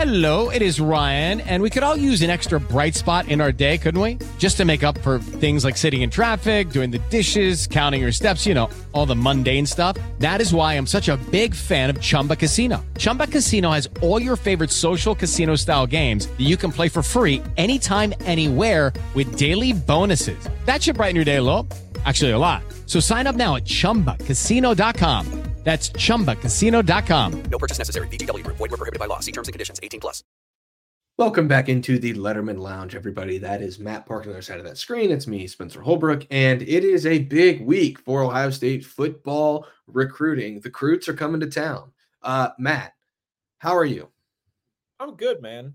Hello, it is Ryan, and we could all use an extra bright spot in our day, couldn't we? Just to make up for things like sitting in traffic, doing the dishes, counting your steps, all the mundane stuff. That is why I'm such a big fan of Chumba Casino. Chumba Casino has all your favorite social casino-style games that you can play for free anytime, anywhere with daily bonuses. That should brighten your day a little. Actually, a lot. So sign up now at ChumbaCasino.com. That's ChumbaCasino.com. No purchase necessary. VGW Group. Void where prohibited by law. See terms and conditions. 18+. Welcome back into the Letterman Lounge, everybody. That is Matt Park on the other side of that screen. It's me, Spencer Holbrook, and it is a big week for Ohio State football recruiting. The Croots are coming to town. Matt, how are you? I'm good, man.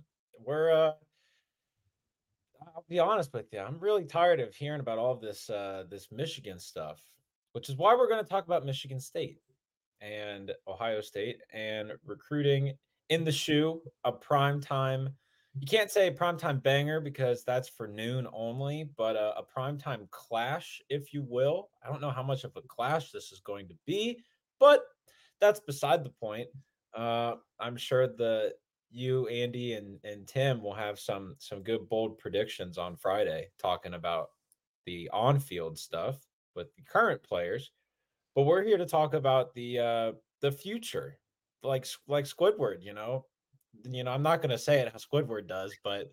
I'll be honest with you. I'm really tired of hearing about all this Michigan stuff, which is why we're going to talk about Michigan State and Ohio State and recruiting in the shoe, a primetime. You can't say primetime banger because that's for noon only, but a primetime clash, if you will. I don't know how much of a clash this is going to be, but that's beside the point. I'm sure you, Andy, and Tim will have some good bold predictions on Friday talking about the on-field stuff with the current players. But we're here to talk about the future, like Squidward. I'm not going to say it how Squidward does, but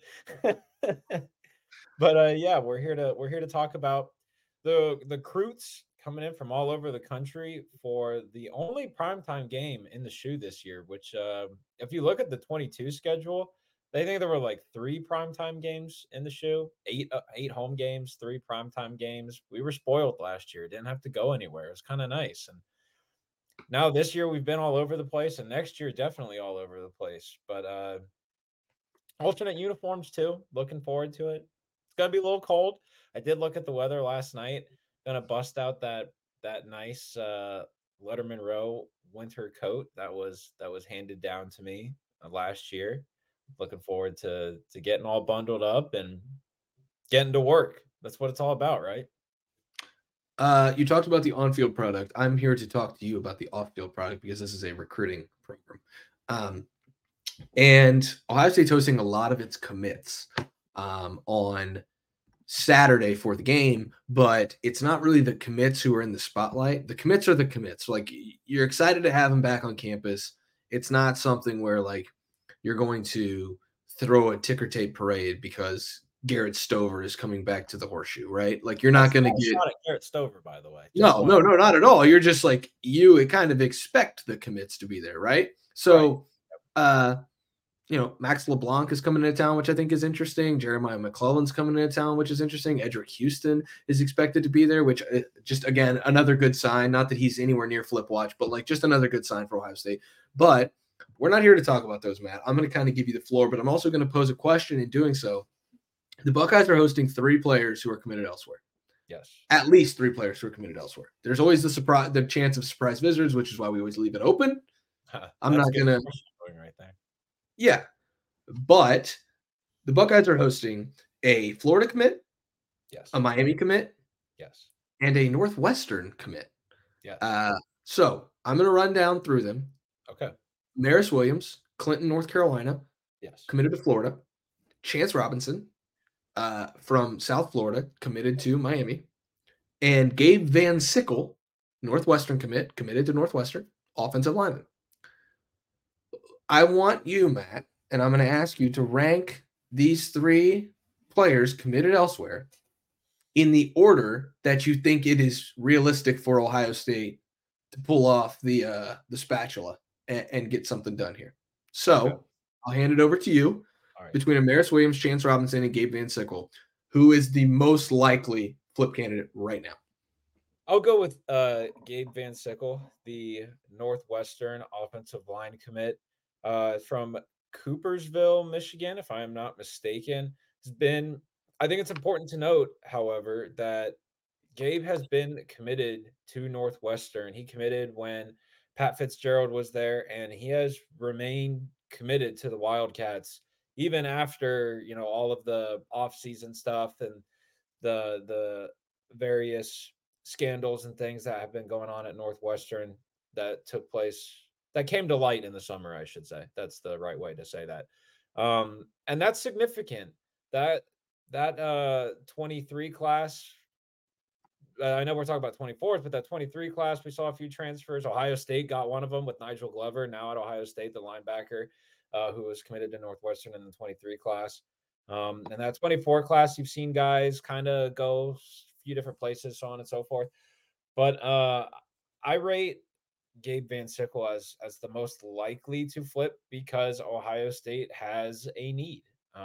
yeah, we're here to talk about the Croots coming in from all over the country for the only primetime game in the shoe this year. Which, if you look at the 22 schedule, they think there were like 3 primetime games in the shoe, 8 home games, 3 primetime games. We were spoiled last year. Didn't have to go anywhere. It was kind of nice. And now this year we've been all over the place, and next year definitely all over the place. But alternate uniforms too. Looking forward to it. It's gonna be a little cold. I did look at the weather last night. Gonna bust out that nice Letterman Row winter coat that was handed down to me last year. Looking forward to getting all bundled up and getting to work. That's what it's all about, right? You talked about the on-field product. I'm here to talk to you about the off-field product because this is a recruiting program. And Ohio State's hosting a lot of its commits on Saturday for the game, but it's not really the commits who are in the spotlight. The commits are the commits. Like, you're excited to have them back on campus. It's not something where like you're going to throw a ticker tape parade because Garrett Stover is coming back to the Horseshoe, right? Like, you're not going to get shot at Garrett Stover, by the way. No, not at all. You're just like you kind of expect the commits to be there, right? So, right. Max LeBlanc is coming into town, which I think is interesting. Jeremiah McClellan's coming into town, which is interesting. Edric Houston is expected to be there, which just, again, another good sign. Not that he's anywhere near flip watch, but like just another good sign for Ohio State. But we're not here to talk about those, Matt. I'm going to kind of give you the floor, but I'm also going to pose a question in doing so. The Buckeyes are hosting 3 players who are committed elsewhere. Yes. At least 3 players who are committed elsewhere. There's always the chance of surprise visitors, which is why we always leave it open. I'm not going to right there. Yeah. But the Buckeyes are hosting a Florida commit, yes, a Miami commit, yes, and a Northwestern commit. Yeah. So I'm going to run down through them. Okay. Maris Williams, Clinton, North Carolina, yes, committed to Florida. Chance Robinson, from South Florida, committed to Miami. And Gabe Van Sickle, Northwestern committed to Northwestern, offensive lineman. I want you, Matt, and I'm going to ask you to rank these 3 players committed elsewhere in the order that you think it is realistic for Ohio State to pull off the spatula and get something done here. So okay. I'll hand it over to you. Right. Between Amaris Williams, Chance Robinson, and Gabe Van Sickle, who is the most likely flip candidate right now? I'll go with Gabe Van Sickle, the Northwestern offensive line commit from Coopersville, Michigan, if I am not mistaken. I think it's important to note, however, that Gabe has been committed to Northwestern. He committed when Pat Fitzgerald was there, and he has remained committed to the Wildcats even after, all of the off-season stuff and the various scandals and things that have been going on at Northwestern that took place that came to light in the summer, I should say. That's the right way to say that. And that's significant. That 23 class, I know we're talking about 24s, but that 23 class, we saw a few transfers. Ohio State got one of them with Nigel Glover, now at Ohio State, the linebacker who was committed to Northwestern in the 23 class. And that 24 class, you've seen guys kind of go a few different places, so on and so forth. But I rate Gabe Van Sickle as the most likely to flip because Ohio State has a need.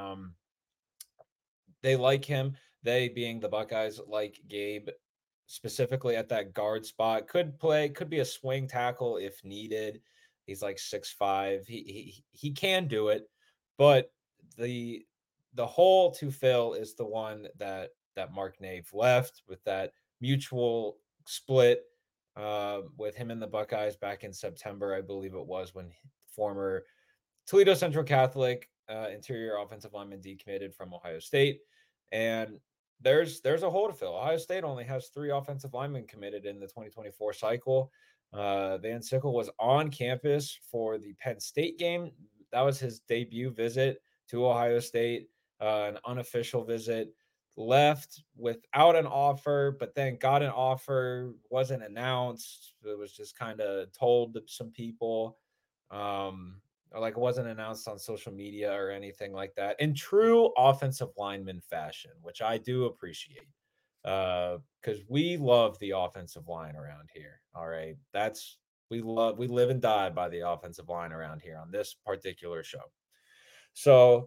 They like him. They, being the Buckeyes, like Gabe specifically at that guard spot. Could be a swing tackle if needed. He's like 6'5". He can do it, but the hole to fill is the one that Mark Nave left with that mutual split with him and the Buckeyes back in September, I believe it was, when former Toledo Central Catholic interior offensive lineman decommitted from Ohio State. And there's a hole to fill. Ohio State only has 3 offensive linemen committed in the 2024 cycle. Van Sickle was on campus for the Penn State game. That was his debut visit to Ohio State, an unofficial visit. Left without an offer, but then got an offer, wasn't announced. It was just kind of told to some people. Like it wasn't announced on social media or anything like that, in true offensive lineman fashion, which I do appreciate because we love the offensive line around here. All right. We live and die by the offensive line around here on this particular show. So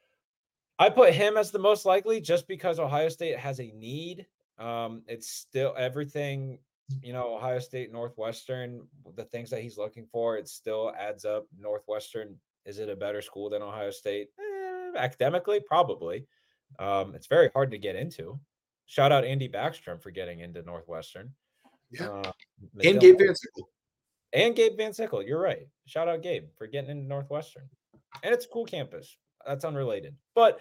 I put him as the most likely just because Ohio State has a need. It's still everything, Ohio State, Northwestern, the things that he's looking for, it still adds up. Northwestern, is it a better school than Ohio State? Academically, probably. It's very hard to get into. Shout out Andy Backstrom for getting into Northwestern. Yeah. And Gabe Van Sickle. And Gabe Van Sickle. You're right. Shout out Gabe for getting into Northwestern. And it's a cool campus. That's unrelated. But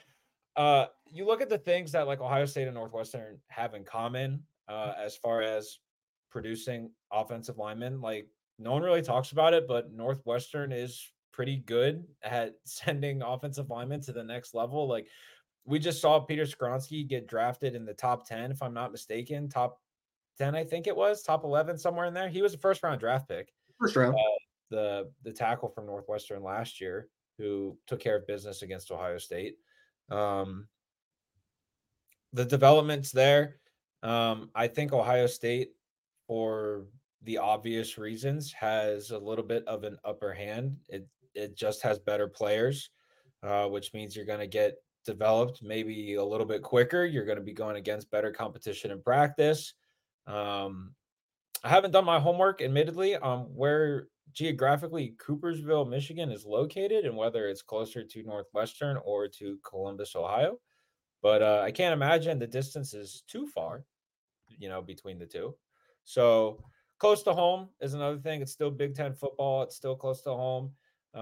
you look at the things that like Ohio State and Northwestern have in common as far as producing offensive linemen. Like no one really talks about it, but Northwestern is pretty good at sending offensive linemen to the next level. Like we just saw Peter Skronsky get drafted in the top 10, if I'm not mistaken, top 10, I think it was top 11, somewhere in there. He was a first round draft pick. First round. The tackle from Northwestern last year who took care of business against Ohio State. The development's there. I think Ohio State, for the obvious reasons, has a little bit of an upper hand. It just has better players, which means you're going to get developed maybe a little bit quicker. You're going to be going against better competition in practice. I haven't done my homework, admittedly, on where geographically Coopersville, Michigan is located and whether it's closer to Northwestern or to Columbus, Ohio. But I can't imagine the distance is too far, between the two. So close to home is another thing. It's still Big Ten football. It's still close to home.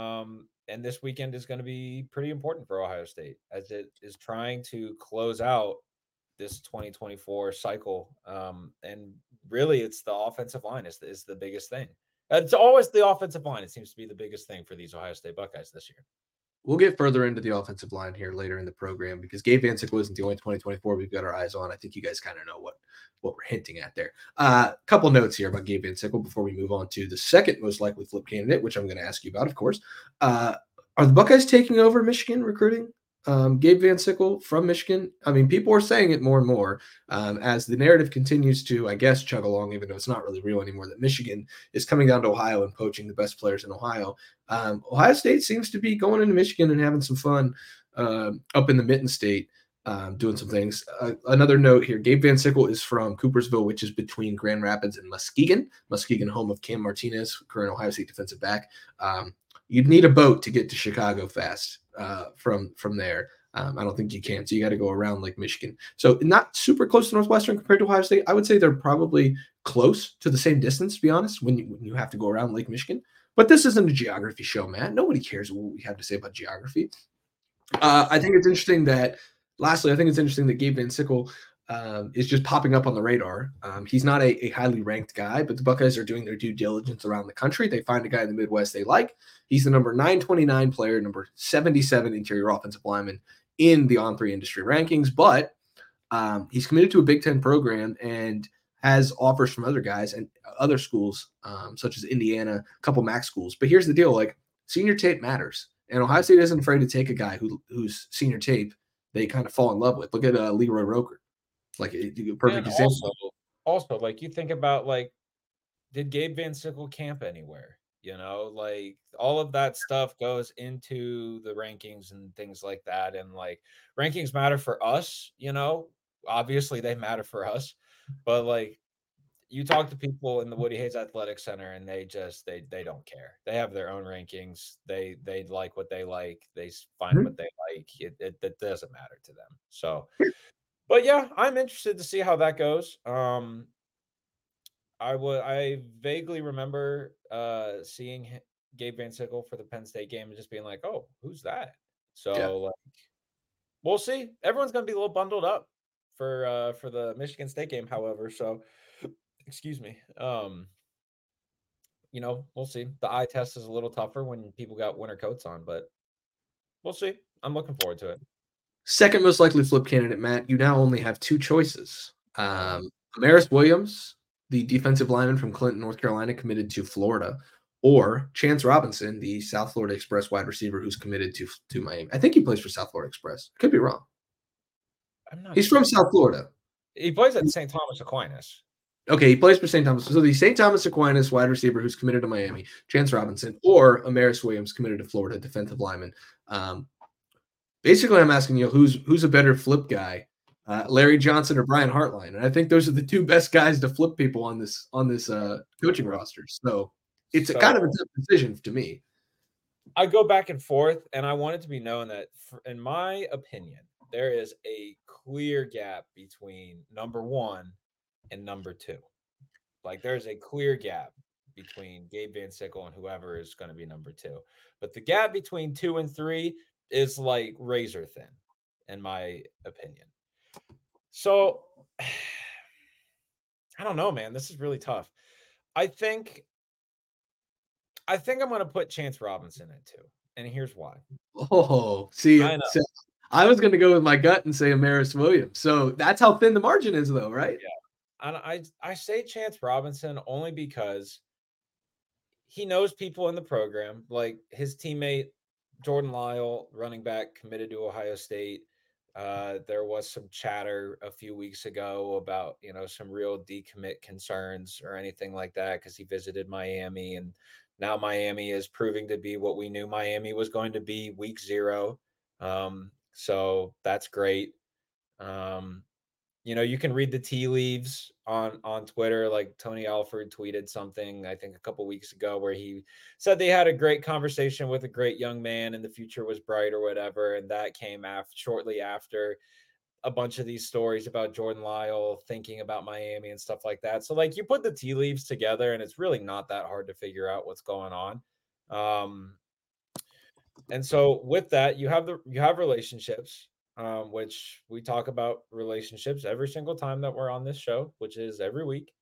And this weekend is going to be pretty important for Ohio State as it is trying to close out this 2024 cycle. And really, it's the offensive line is the biggest thing. It's always the offensive line. It seems to be the biggest thing for these Ohio State Buckeyes this year. We'll get further into the offensive line here later in the program because Gabe Van Sickle isn't the only 2024 we've got our eyes on. I think you guys kind of know what we're hinting at there. Couple notes here about Gabe Van Sickle before we move on to the second most likely flip candidate, which I'm going to ask you about, of course. Are the Buckeyes taking over Michigan recruiting? Gabe Van Sickle from Michigan. I mean, people are saying it more and more as the narrative continues to, I guess, chug along, even though it's not really real anymore, that Michigan is coming down to Ohio and poaching the best players in Ohio. Ohio State seems to be going into Michigan and having some fun up in the Mitten State, doing some things. Another note here, Gabe Van Sickle is from Coopersville, which is between Grand Rapids and Muskegon. Muskegon, home of Cam Martinez, current Ohio State defensive back. You'd need a boat to get to Chicago fast from there. I don't think you can. So you got to go around Lake Michigan. So not super close to Northwestern compared to Ohio State. I would say they're probably close to the same distance, to be honest, when you have to go around Lake Michigan. But this isn't a geography show, Matt. Nobody cares what we have to say about geography. I think it's interesting that Gabe Van Sickle is just popping up on the radar. He's not a highly ranked guy, but the Buckeyes are doing their due diligence around the country. They find a guy in the Midwest they like. He's the number 929 player, number 77 interior offensive lineman in the On3 industry rankings, but he's committed to a Big Ten program and has offers from other guys and other schools, such as Indiana, a couple MAC schools. But here's the deal: like, senior tape matters, and Ohio State isn't afraid to take a guy whose senior tape they kind of fall in love with. Look at Leroy Roker, like a perfect example. Also, like, you think about, like, did Gabe Van Sickle camp anywhere? You know, like, all of that stuff goes into the rankings and things like that. And, like, rankings matter for us, you know, obviously they matter for us, but, like, you talk to people in the Woody Hayes Athletic Center and they just they don't care. They have their own rankings. They like what they like. They find what they like. It doesn't matter to them. So, but yeah, I'm interested to see how that goes. I vaguely remember seeing Gabe Van Sickle for the Penn State game and just being like, "Oh, who's that?" So, like, we'll see. Everyone's gonna be a little bundled up for the Michigan State game, however. So, excuse me. You know, we'll see. The eye test is a little tougher when people got winter coats on, but we'll see. I'm looking forward to it. Second most likely flip candidate, Matt. You now only have two choices. Amaris Williams, the defensive lineman from Clinton, North Carolina, committed to Florida, or Chance Robinson, the South Florida Express wide receiver who's committed to Miami. I think he plays for South Florida Express. Could be wrong. He's from South Florida. He plays at St. Thomas Aquinas. Okay, he plays for St. Thomas. So the St. Thomas Aquinas wide receiver who's committed to Miami, Chance Robinson, or Amaris Williams committed to Florida, defensive lineman. Basically, I'm asking you, who's a better flip guy, Larry Johnson or Brian Hartline? And I think those are the two best guys to flip people on this coaching roster. So it's kind of a tough decision to me. I go back and forth, and I want it to be known that, in my opinion, there is a clear gap between number one and number two. Like, there's a clear gap between Gabe Van Sickle and whoever is going to be number two. But the gap between 2 and 3 is like razor thin, in my opinion. So, I don't know, man. This is really tough. I think I'm going to put Chance Robinson in too. And here's why. Oh, see, I was going to go with my gut and say Amaris Williams. So that's how thin the margin is, though, right? Yeah. And I say Chance Robinson only because he knows people in the program. Like, his teammate, Jordan Lyle, running back, committed to Ohio State. There was some chatter a few weeks ago about, you know, some real decommit concerns or anything like that, because he visited Miami, and now Miami is proving to be what we knew Miami was going to be week 0. So that's great. You know, you can read the tea leaves on Twitter. Like, Tony Alford tweeted something, I think, a couple weeks ago, where he said they had a great conversation with a great young man and the future was bright or whatever. And that came shortly after a bunch of these stories about Jordan Lyle thinking about Miami and stuff like that. So, like, you put the tea leaves together and it's really not that hard to figure out what's going on. And so with that, you have relationships. Which we talk about relationships every single time that we're on this show, which is every week.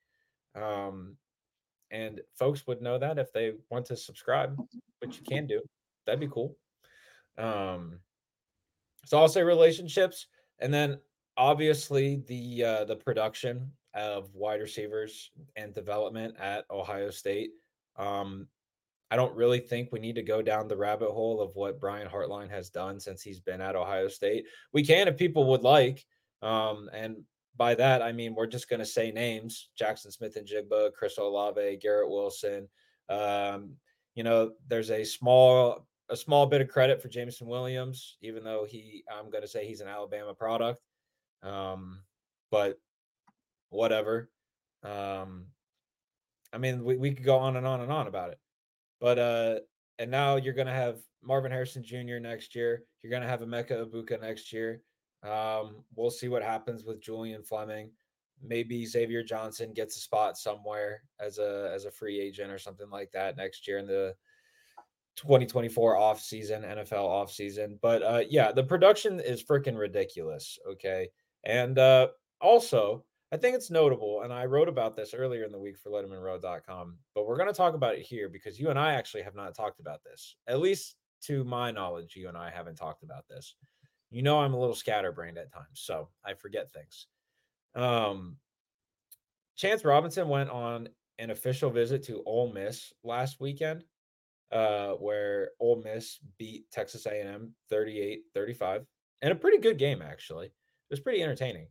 And folks would know that if they want to subscribe, which you can do. That'd be cool. So I'll say relationships, and then obviously the production of wide receivers and development at Ohio State. I don't really think we need to go down the rabbit hole of what Brian Hartline has done since he's been at Ohio State. We can if people would like. And by that, I mean, we're just going to say names: Jackson Smith-Njigba, Chris Olave, Garrett Wilson. You know, there's a small bit of credit for Jameson Williams, even though I'm going to say he's an Alabama product. But whatever. I mean, we could go on and on and on about it. But and now you're going to have Marvin Harrison Jr. next year. You're going to have Emeka Ibuka next year. We'll see what happens with Julian Fleming. Maybe Xavier Johnson gets a spot somewhere as a free agent or something like that next year in the 2024 offseason, NFL offseason. But yeah, the production is freaking ridiculous. Okay. And Also, I think it's notable, and I wrote about this earlier in the week for LettermanRow.com, but we're going to talk about it here because you and I actually have not talked about this. At least to my knowledge, you and I haven't talked about this. You know, I'm a little scatterbrained at times, so I forget things. Um, Chance Robinson went on an official visit to Ole Miss last weekend, where Ole Miss beat Texas A&M 38-35, and a pretty good game, actually. It was pretty entertaining.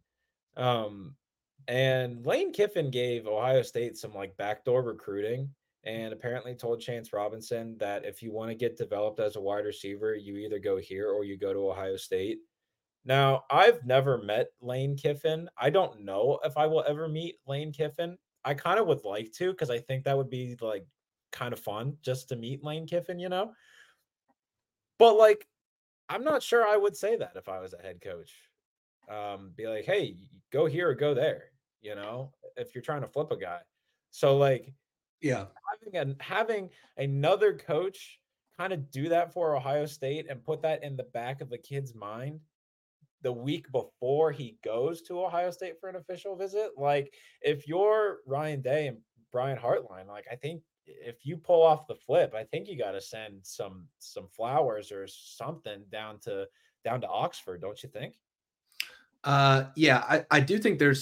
And Lane Kiffin gave Ohio State some like backdoor recruiting and apparently told Chance Robinson that if you want to get developed as a wide receiver, you either go here or you go to Ohio State. Now, I've never met Lane Kiffin. I don't know if I will ever meet Lane Kiffin. I kind of would like to because I think that would be like kind of fun just to meet Lane Kiffin, you know? But like, I'm not sure I would say that if I was a head coach. Be like, hey, go here or go there, you know, if you're trying to flip a guy. So like Yeah. having another coach kind of do that for Ohio State and put that in the back of the kid's mind the week before he goes to Ohio State for an official visit. Like if you're Ryan Day and Brian Hartline, like I think if you pull off the flip, I think you got to send some flowers or something down to Oxford, don't you think? Yeah, I do think there's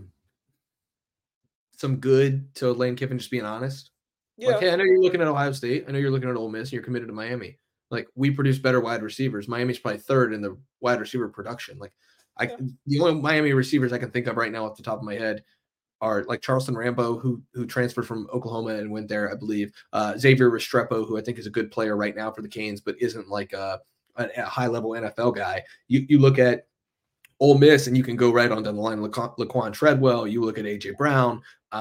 some good to Lane Kiffin just being honest. Like, Yeah. hey, I know you're looking at Ohio State. I know you're looking at Ole Miss, and you're committed to Miami. Like, we produce better wide receivers. Miami's probably third in the wide receiver production. Like, Yeah. the only Miami receivers I can think of right now off the top of my head are like Charleston Rambo, who transferred from Oklahoma and went there, I believe. Xavier Restrepo, who I think is a good player right now for the Canes, but isn't like a high level NFL guy. You look at Ole Miss, and you can go right on down the line. Laquan Treadwell. You look at AJ Brown.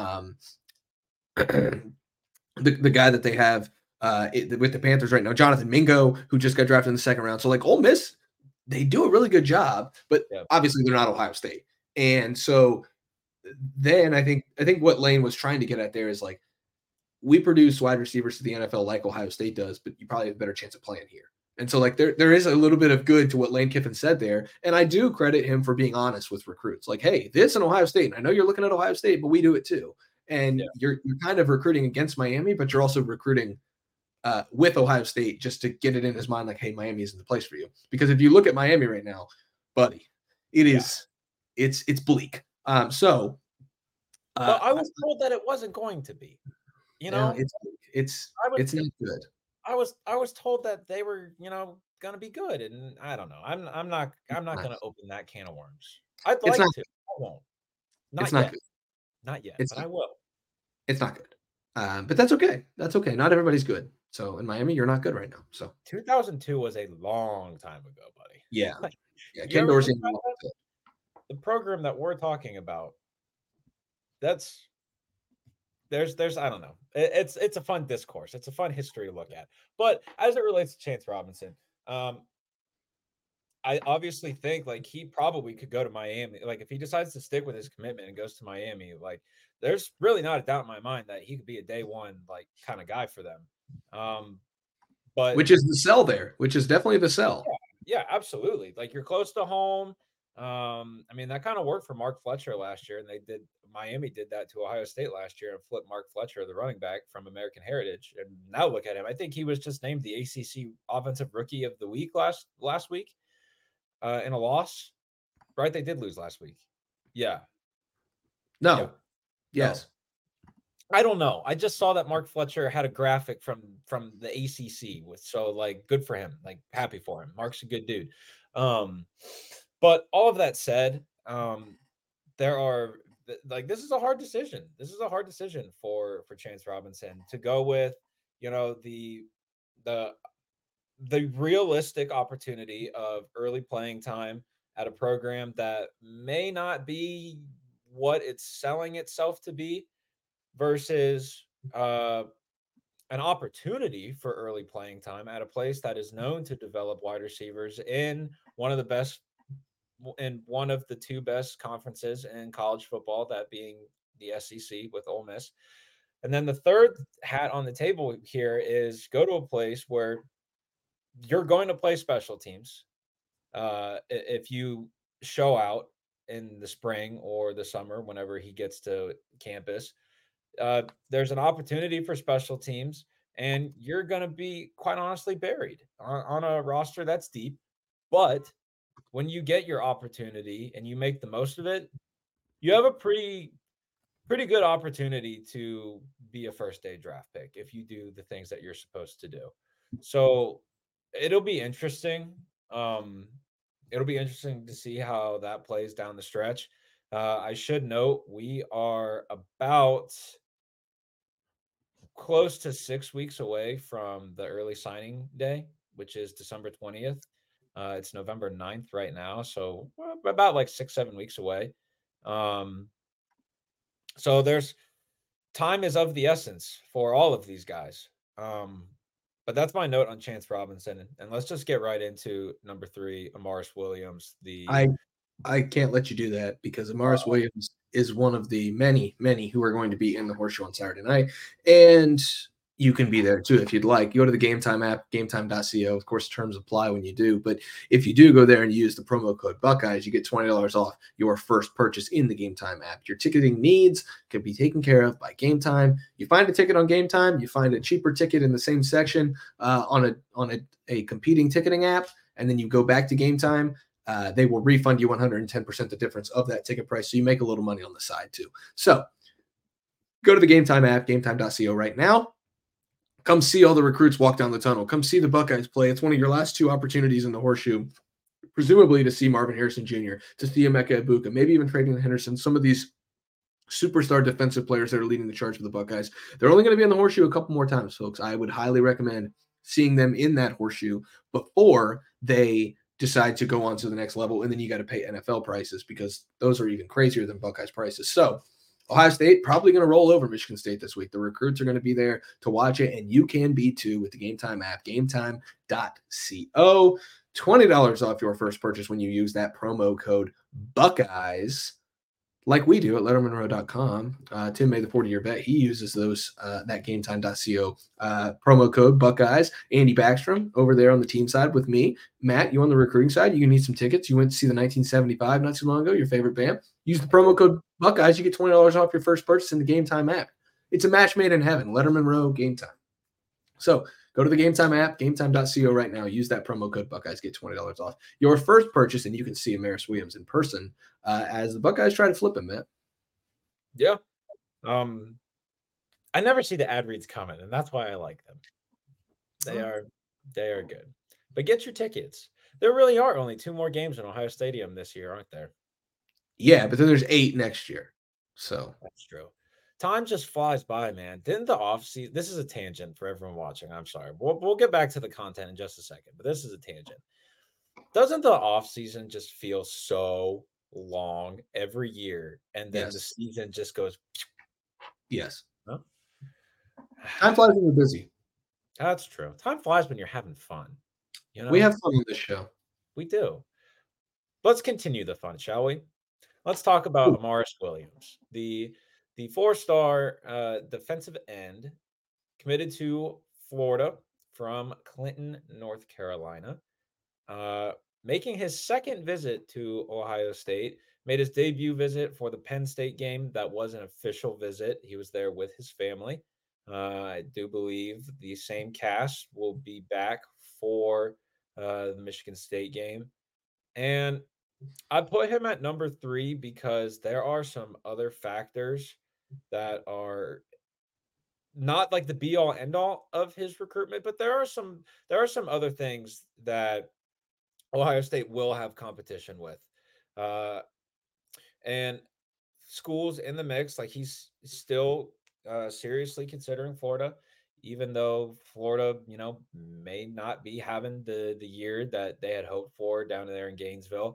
The guy that they have with the Panthers right now, Jonathan Mingo, who just got drafted in the second round. So like Ole Miss, they do a really good job, but Yeah. obviously they're not Ohio State. And so then I think what Lane was trying to get at there is like, we produce wide receivers to the NFL like Ohio State does, but you probably have a better chance of playing here. And so like there is a little bit of good to what Lane Kiffin said there. And I do credit him for being honest with recruits. Like, hey, this in Ohio State. And I know you're looking at Ohio State, but we do it too. And Yeah. you're kind of recruiting against Miami, but you're also recruiting with Ohio State just to get it in his mind, like, hey, Miami isn't the place for you. Because if you look at Miami right now, buddy, it is it's bleak. But I was told that it wasn't going to be. You know, it's not good. I was told that they were, gonna be good, and I don't know. I'm not gonna open that can of worms. I'd It's like not. to. I won't. It's Not not yet. good. Not yet, It's but I will. it's not good. But that's okay. That's okay. Not everybody's good. So in Miami, you're not good right now. So 2002 was a long time ago, buddy. yeah, Like, yeah. you Ken ever Dorsey. think about that? The program that we're talking about, that's there's I don't know. It's a fun discourse. It's a fun history to look at. But as it relates to Chance Robinson, I obviously think like he probably could go to Miami. Like if he decides to stick with his commitment and goes to Miami, like there's really not a doubt in my mind that he could be a day one like kind of guy for them. But Which is the sell there, which is definitely the sell. yeah, absolutely. Like you're close to home. I mean that kind of worked for Mark Fletcher last year, and Miami did that to Ohio State last year and flipped Mark Fletcher, the running back from American Heritage. And now look at him. I think he was just named the ACC Offensive Rookie of the Week last week. In a loss, right? They did lose last week. Yeah. No. Yeah. Yes. No. I don't know. I just saw that Mark Fletcher had a graphic from the ACC with so like good for him. Like happy for him. Mark's a good dude. But all of that said, there are like this is a hard decision. This is a hard decision for Chance Robinson to go with, the realistic opportunity of early playing time at a program that may not be what it's selling itself to be versus an opportunity for early playing time at a place that is known to develop wide receivers in one of the two best conferences in college football, that being the SEC with Ole Miss. And then the third hat on the table here is go to a place where you're going to play special teams. If you show out in the spring or the summer, whenever he gets to campus, there's an opportunity for special teams, and you're going to be quite honestly buried on a roster that's deep. But when you get your opportunity and you make the most of it, you have a pretty good opportunity to be a first day draft pick if you do the things that you're supposed to do. So it'll be interesting. Um, it'll be interesting to see how that plays down the stretch. I should note we are about close to 6 weeks away from the early signing day, which is December 20th. It's November 9th right now. So we're about like 6, 7 weeks away. Um, so there's time is of the essence for all of these guys. But that's my note on Chance Robinson. And let's just get right into number 3, Amaris Williams. I can't let you do that because Amaris Williams is one of the many, many who are going to be in the Horseshoe on Saturday night. And you can be there too if you'd like. Go to the Game Time app, gametime.co. Of course, terms apply when you do. But if you do go there and use the promo code Buckeyes, you get $20 off your first purchase in the Game Time app. Your ticketing needs can be taken care of by Game Time. You find a ticket on Game Time, you find a cheaper ticket in the same section on a competing ticketing app, and then you go back to Game Time. They will refund you 110% the difference of that ticket price, so you make a little money on the side too. So go to the Game Time app, gametime.co right now. Come see all the recruits walk down the tunnel. Come see the Buckeyes play. It's one of your last 2 opportunities in the Horseshoe, presumably to see Marvin Harrison Jr., to see Emeka Ibuka, maybe even Travion Henderson, some of these superstar defensive players that are leading the charge for the Buckeyes. They're only going to be in the Horseshoe a couple more times, folks. I would highly recommend seeing them in that Horseshoe before they decide to go on to the next level, and then you got to pay NFL prices because those are even crazier than Buckeyes prices. So Ohio State probably going to roll over Michigan State this week. The recruits are going to be there to watch it, and you can be too with the Game Time app, gametime.co. $20 off your first purchase when you use that promo code Buckeyes, like we do at lettermanrow.com. Tim made the 40-year bet. He uses that gametime.co promo code Buckeyes. Andy Backstrom over there on the team side with me. Matt, you on the recruiting side, you need some tickets. You went to see the 1975 not too long ago, your favorite band. Use the promo code Buckeyes. You get $20 off your first purchase in the Game Time app. It's a match made in heaven. Letterman Row, Game Time. So go to the Game Time app, gametime.co right now. Use that promo code Buckeyes. Get $20 off your first purchase, and you can see Amaris Williams in person as the Buckeyes try to flip him, Matt. Yeah. I never see the ad reads coming, and that's why I like them. They are good. But get your tickets. There really are only 2 more games in Ohio Stadium this year, aren't there? Yeah, but then there's 8 next year. So that's true. Time just flies by, man. Didn't the offseason? This is a tangent for everyone watching. I'm sorry. We'll get back to the content in just a second, but this is a tangent. Doesn't the offseason just feel so long every year, and then the season just goes? Yes. Huh? Time flies when you're busy. That's true. Time flies when you're having fun. You know, we have fun on this show. We do. Let's continue the fun, shall we? Let's talk about Amaris Williams, the 4-star defensive end committed to Florida from Clinton, North Carolina, making his second visit to Ohio State, made his debut visit for the Penn State game. That was an official visit. He was there with his family. I do believe the same cast will be back for the Michigan State game. And I put him at number 3 because there are some other factors that are not like the be all end all of his recruitment, but there are some other things that Ohio State will have competition with. And schools in the mix, like he's still seriously considering Florida, even though Florida, may not be having the year that they had hoped for down there in Gainesville.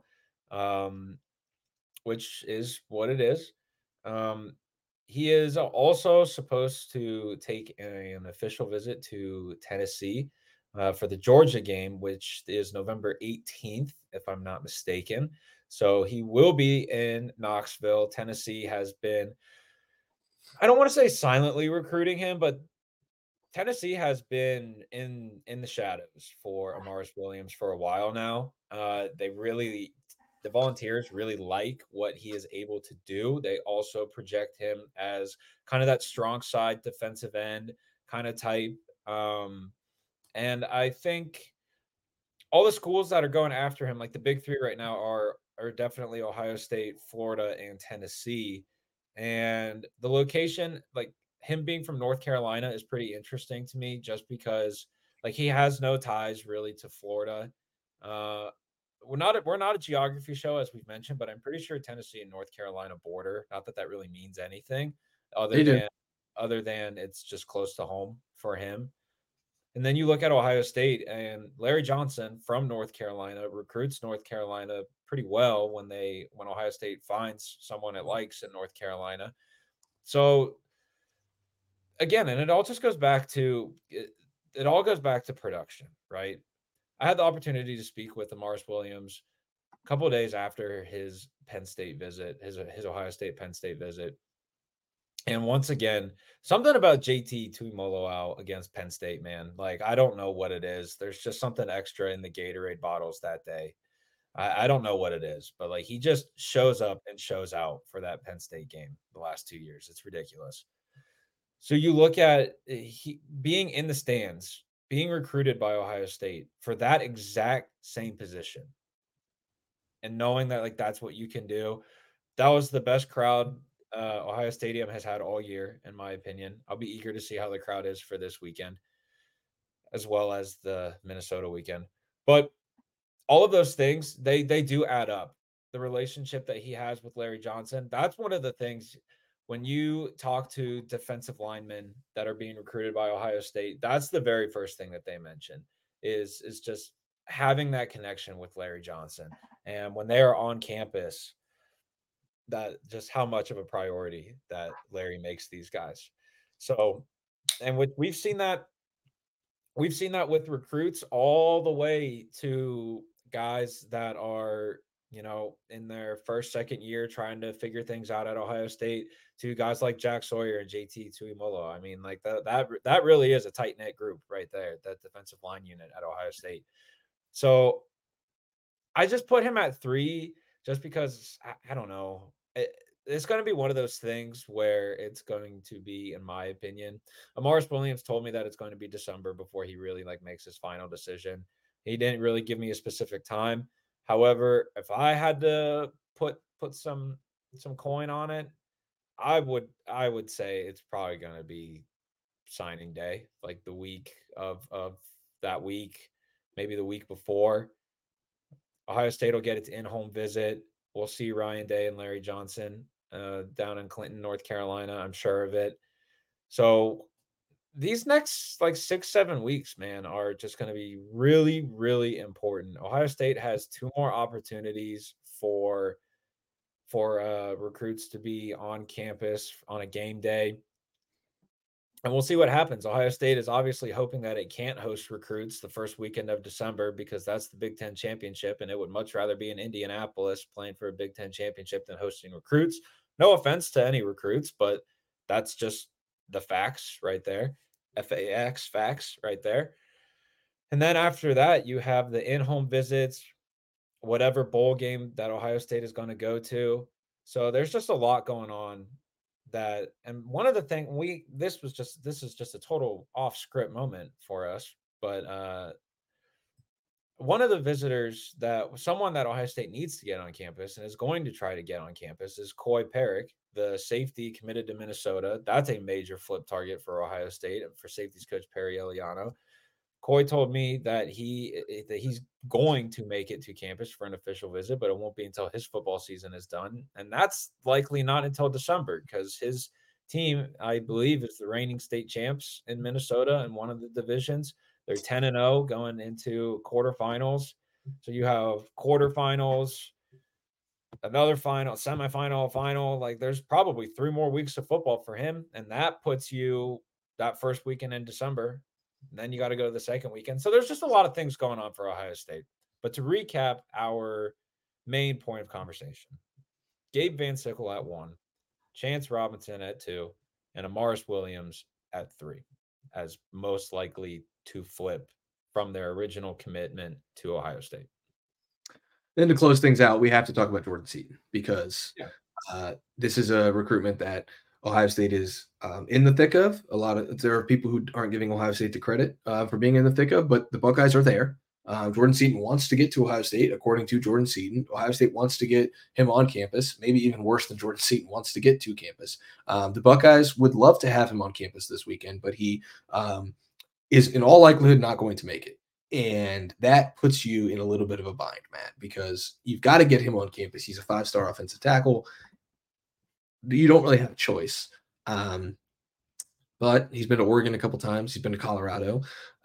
Which is what it is. He is also supposed to take an official visit to Tennessee for the Georgia game, which is November 18th, if I'm not mistaken. So he will be in Knoxville. Tennessee has been, I don't want to say silently recruiting him, but Tennessee has been in the shadows for Amaris Williams for a while now. the Volunteers really like what he is able to do. They also project him as kind of that strong side defensive end kind of type. And I think all the schools that are going after him, like the big three right now, are definitely Ohio State, Florida, and Tennessee. And the location, like him being from North Carolina, is pretty interesting to me, just because like he has no ties really to Florida. Uh, we're not a geography show, as we've mentioned, but I'm pretty sure Tennessee and North Carolina border. Not that that really means anything, other They do. than other than it's just close to home for him. And then you look at Ohio State, and Larry Johnson from North Carolina recruits North Carolina pretty well when Ohio State finds someone it likes in North Carolina. So again, and it all just goes back to it all goes back to production, right? I had the opportunity to speak with Amaris Williams a couple of days after his Penn State visit, his Ohio State Penn State visit. And once again, something about JT Tuimoloau against Penn State, man. Like, I don't know what it is. There's just something extra in the Gatorade bottles that day. I don't know what it is, but like he just shows up and shows out for that Penn State game the last 2 years. It's ridiculous. So you look at he being in the stands, being recruited by Ohio State for that exact same position, and knowing that like that's what you can do. That was the best crowd Ohio Stadium has had all year, in my opinion. I'll be eager to see how the crowd is for this weekend, as well as the Minnesota weekend. But all of those things, they do add up. The relationship that he has with Larry Johnson, that's one of the things when you talk to defensive linemen that are being recruited by Ohio State, that's the very first thing that they mention is just having that connection with Larry Johnson. And when they are on campus, that just how much of a priority that Larry makes these guys. So, and we've seen that with recruits all the way to guys that are, in their first, second year trying to figure things out at Ohio State, to guys like Jack Sawyer and JT Tuimoloau. I mean, like that really is a tight knit group right there, that defensive line unit at Ohio State. So I just put him at 3 just because I don't know. It's going to be one of those things where it's going to be, in my opinion, Amaris Williams told me that it's going to be December before he really like makes his final decision. He didn't really give me a specific time. However, if I had to put some coin on it, I would say it's probably going to be signing day, like the week of that week, maybe the week before. Ohio State will get its in-home visit. We'll see Ryan Day and Larry Johnson down in Clinton, North Carolina. I'm sure of it. So these next like 6-7 weeks, man, are just going to be really, really important. Ohio State has 2 more opportunities for recruits to be on campus on a game day. And we'll see what happens. Ohio State is obviously hoping that it can't host recruits the first weekend of December, because that's the Big Ten championship, and it would much rather be in Indianapolis playing for a Big Ten championship than hosting recruits. No offense to any recruits, but that's just the facts right there. FAX facts right there. And then after that, you have the in-home visits, whatever bowl game that Ohio State is going to go to. So there's just a lot going on. That, and one of the things this is just a total off script moment for us, but one of the visitors, that someone that Ohio State needs to get on campus and is going to try to get on campus, is Coy Perrick, the safety committed to Minnesota. That's a major flip target for Ohio State, for safeties coach Perry Eliano. Coy told me that he's going to make it to campus for an official visit, but it won't be until his football season is done. And that's likely not until December, because his team, I believe, is the reigning state champs in Minnesota in one of the divisions. They're 10-0 going into quarterfinals. So you have quarterfinals, another final, semifinal, final. Like there's probably 3 more weeks of football for him. And that puts you that first weekend in December. And then you got to go to the second weekend. So there's just a lot of things going on for Ohio State. But to recap our main point of conversation, Gabe Van Sickle at 1, Chance Robinson at 2, and Amaris Williams at 3 as most likely to flip from their original commitment to Ohio State. Then to close things out, we have to talk about Jordan Seaton because Yeah. this is a recruitment that Ohio State is in the thick of. There are people who aren't giving Ohio State the credit for being in the thick of, but the Buckeyes are there. Jordan Seaton wants to get to Ohio State, according to Jordan Seaton. Ohio State wants to get him on campus, maybe even worse than Jordan Seaton wants to get to campus. The Buckeyes would love to have him on campus this weekend, but he is in all likelihood not going to make it. And that puts you in a little bit of a bind, Matt, because you've got to get him on campus. He's a 5-star offensive tackle. You don't really have a choice. But he's been to Oregon a couple times. He's been to Colorado,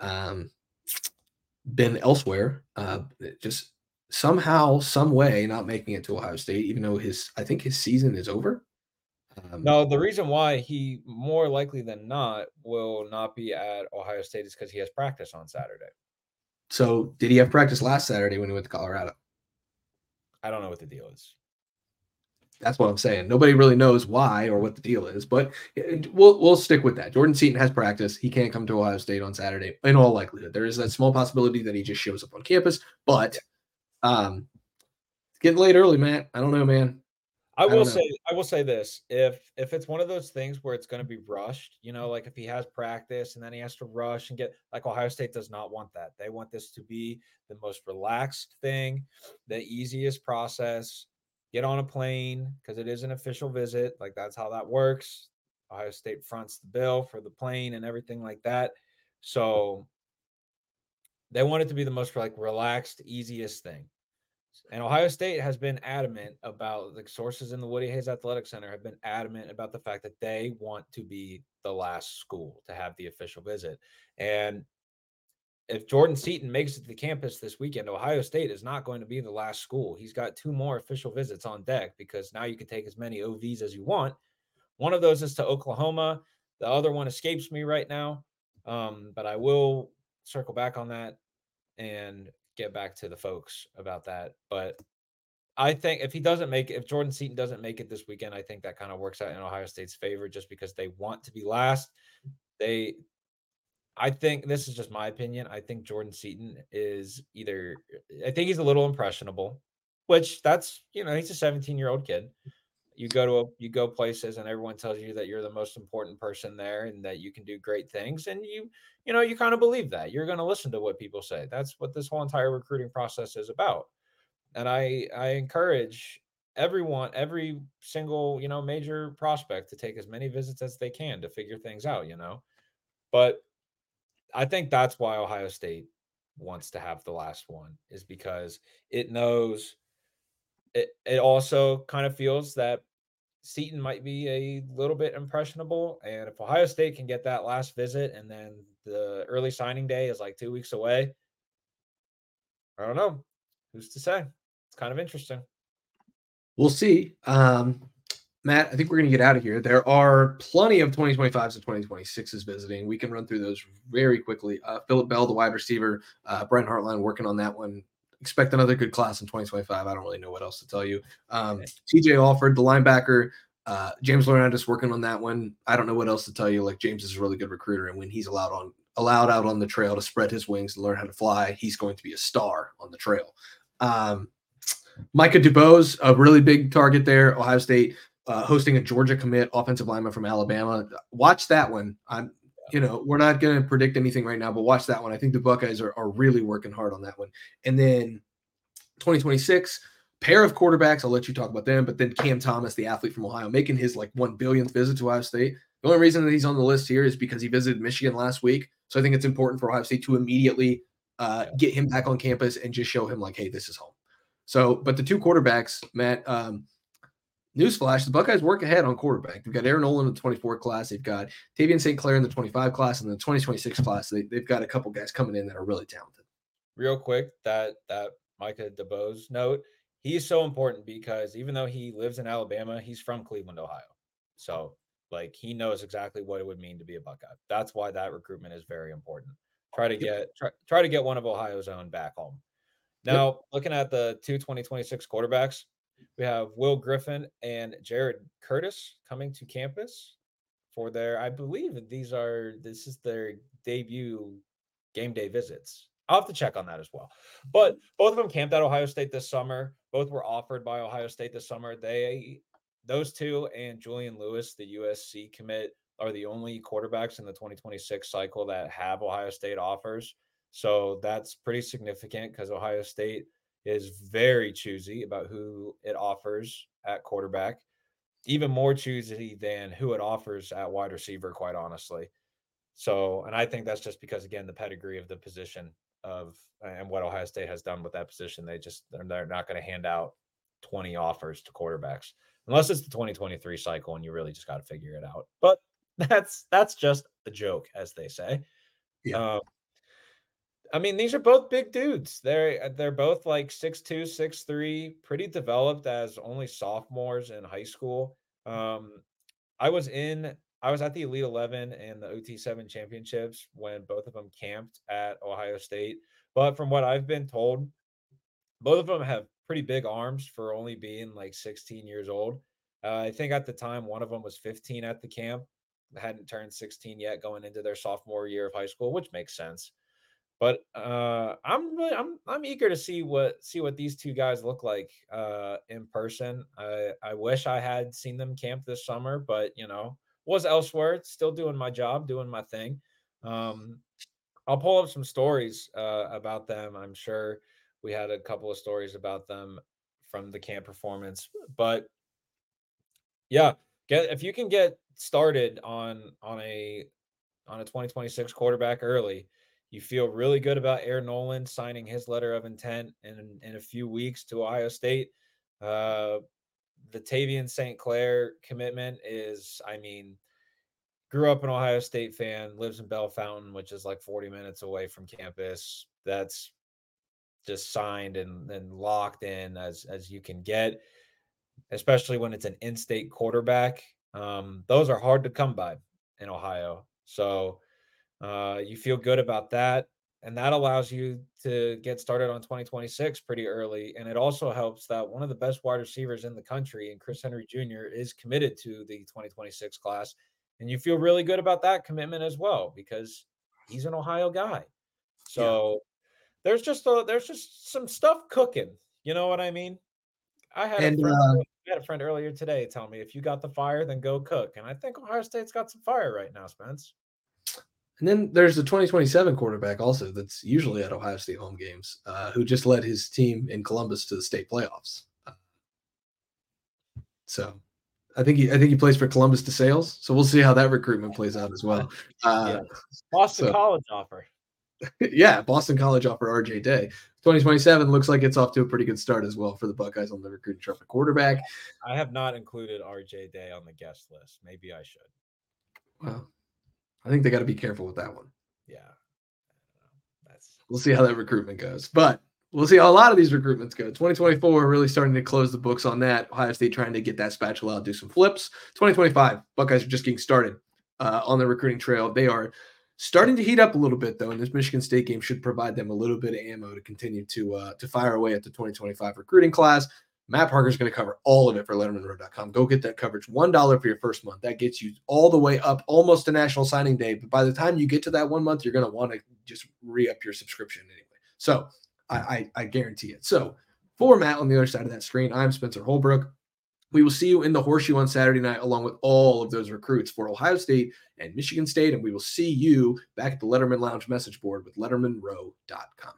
been elsewhere. Just somehow, some way, not making it to Ohio State, even though I think his season is over. No, the reason why he more likely than not will not be at Ohio State is because he has practice on Saturday. So did he have practice last Saturday when he went to Colorado? I don't know what the deal is. That's what I'm saying. Nobody really knows why or what the deal is, but we'll stick with that. Jordan Seaton has practice. He can't come to Ohio State on Saturday in all likelihood. There is that small possibility that he just shows up on campus, but it's getting late early, Matt. I don't know, man. I will say this. If it's one of those things where it's going to be rushed, like if he has practice and then he has to rush and get, like, Ohio State does not want that. They want this to be the most relaxed thing, the easiest process. Get on a plane because it is an official visit. Like, that's how that works. Ohio State fronts the bill for the plane and everything like that. So they want it to be the most relaxed, easiest thing. And Ohio State has been adamant about, the sources in the Woody Hayes Athletic Center have been adamant about the fact that they want to be the last school to have the official visit. And if Jordan Seaton makes it to the campus this weekend, Ohio State is not going to be the last school. He's got 2 more official visits on deck because now you can take as many OVs as you want. One of those is to Oklahoma. The other one escapes me right now, but I will circle back on that and get back to the folks about that. But I think if Jordan Seaton doesn't make it this weekend, I think that kind of works out in Ohio State's favor just because they want to be last. I think this is just my opinion. I think Jordan Seaton I think he's a little impressionable, which that's, he's a 17-year-old kid. You go places and everyone tells you that you're the most important person there and that you can do great things. And you kind of believe that. You're going to listen to what people say. That's what this whole entire recruiting process is about. And I encourage everyone, every single, major prospect to take as many visits as they can to figure things out, But I think that's why Ohio State wants to have the last one, is because it knows it also kind of feels that Seaton might be a little bit impressionable. And if Ohio State can get that last visit and then the early signing day is like 2 weeks away, I don't know. Who's to say? It's kind of interesting. We'll see. Matt, I think we're going to get out of here. There are plenty of 2025s and 2026s visiting. We can run through those very quickly. Phillip Bell, the wide receiver, Brent Hartline working on that one. Expect another good class in 2025. I don't really know what else to tell you. TJ Alford, the linebacker, James Laurentis working on that one. I don't know what else to tell you. Like, James is a really good recruiter, and when he's allowed out on the trail to spread his wings and learn how to fly, he's going to be a star on the trail. Micah DuBose, a really big target there. Ohio State hosting a Georgia commit offensive lineman from Alabama. Watch that one. We're not going to predict anything right now, but watch that one. I think the Buckeyes are really working hard on that one. And then 2026, pair of quarterbacks. I'll let you talk about them, but then Cam Thomas, the athlete from Ohio, making his 1 billionth visit to Ohio State. The only reason that he's on the list here is because he visited Michigan last week. So I think it's important for Ohio State to immediately get him back on campus and just show him hey, this is home. So, but the 2 quarterbacks, Matt, newsflash, the Buckeyes work ahead on quarterback. They've got Aaron Nolan in the 24 class. They've got Tavian St. Clair in the 25 class, and the 2026 class. They've got a couple guys coming in that are really talented. Real quick, that Micah DuBose note, he's so important because even though he lives in Alabama, he's from Cleveland, Ohio. So, he knows exactly what it would mean to be a Buckeye. That's why that recruitment is very important. Try to get one of Ohio's own back home. Now, looking at the 2026 quarterbacks, we have Will Griffin and Jared Curtis coming to campus for I believe this is their debut game day visits. I'll have to check on that as well. But both of them camped at Ohio State this summer. Both were offered by Ohio State this summer. Those two and Julian Lewis, the USC commit, are the only quarterbacks in the 2026 cycle that have Ohio State offers. So that's pretty significant because Ohio State is very choosy about who it offers at quarterback, even more choosy than who it offers at wide receiver, quite honestly. So, and I think that's just because, again, the pedigree of the position and what Ohio State has done with that position. They're not going to hand out 20 offers to quarterbacks unless it's the 2023 cycle and you really just got to figure it out. But that's just a joke, as they say. Yeah. I mean, these are both big dudes. They're both like 6'2", 6'3", pretty developed as only sophomores in high school. I was at the Elite 11 and the OT7 championships when both of them camped at Ohio State. But from what I've been told, both of them have pretty big arms for only being like 16 years old. I think at the time, one of them was 15 at the camp, hadn't turned 16 yet going into their sophomore year of high school, which makes sense. But I'm eager to see what these two guys look like in person. I wish I had seen them camp this summer, but was elsewhere, still doing my job, doing my thing. I'll pull up some stories about them. I'm sure we had a couple of stories about them from the camp performance, but yeah, if you can get started on a 2026 quarterback early, you feel really good about Aaron Nolan signing his letter of intent in a few weeks to Ohio State. The Tavian St. Clair commitment is, grew up an Ohio State fan, lives in Bell Fountain, which is like 40 minutes away from campus. That's just signed and locked in as you can get, especially when it's an in-state quarterback. Those are hard to come by in Ohio. So you feel good about that. And that allows you to get started on 2026 pretty early. And it also helps that one of the best wide receivers in the country, and Chris Henry Jr., is committed to the 2026 class. And you feel really good about that commitment as well, because he's an Ohio guy. So there's just some stuff cooking. You know what I mean? I had a friend earlier today tell me, if you got the fire, then go cook. And I think Ohio State's got some fire right now, Spence. And then there's the 2027 quarterback also that's usually at Ohio State home games, who just led his team in Columbus to the state playoffs. So I think he plays for Columbus DeSales. So we'll see how that recruitment plays out as well. Boston College offer. Yeah, Boston College offer RJ Day. 2027 looks like it's off to a pretty good start as well for the Buckeyes on the recruiting trail for quarterback. I have not included RJ Day on the guest list. Maybe I should. Well, I think they got to be careful with that one. Yeah. We'll see how that recruitment goes. But we'll see how a lot of these recruitments go. 2024, really starting to close the books on that. Ohio State trying to get that spatula out, do some flips. 2025, Buckeyes are just getting started on the recruiting trail. They are starting to heat up a little bit, though, and this Michigan State game should provide them a little bit of ammo to continue to fire away at the 2025 recruiting class. Matt Parker's going to cover all of it for LettermanRow.com. Go get that coverage. $1 for your first month. That gets you all the way up almost to National Signing Day. But by the time you get to that 1 month, you're going to want to just re-up your subscription anyway. So I guarantee it. So for Matt on the other side of that screen, I'm Spencer Holbrook. We will see you in the Horseshoe on Saturday night, along with all of those recruits for Ohio State and Michigan State. And we will see you back at the Letterman Lounge message board with LettermanRow.com.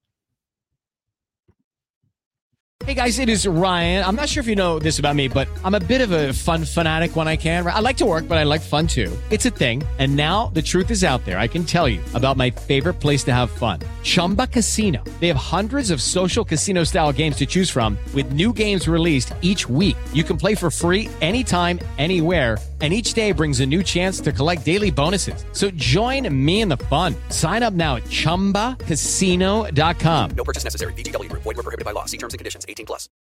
Hey guys, it is Ryan. I'm not sure if you know this about me, but I'm a bit of a fun fanatic when I can. I like to work, but I like fun too. It's a thing. And now the truth is out there. I can tell you about my favorite place to have fun. Chumba Casino. They have hundreds of social casino style games to choose from with new games released each week. You can play for free anytime, anywhere. And each day brings a new chance to collect daily bonuses. So join me in the fun. Sign up now at ChumbaCasino.com. No purchase necessary. VGW Group. Void where prohibited by law. See terms and conditions. 18+.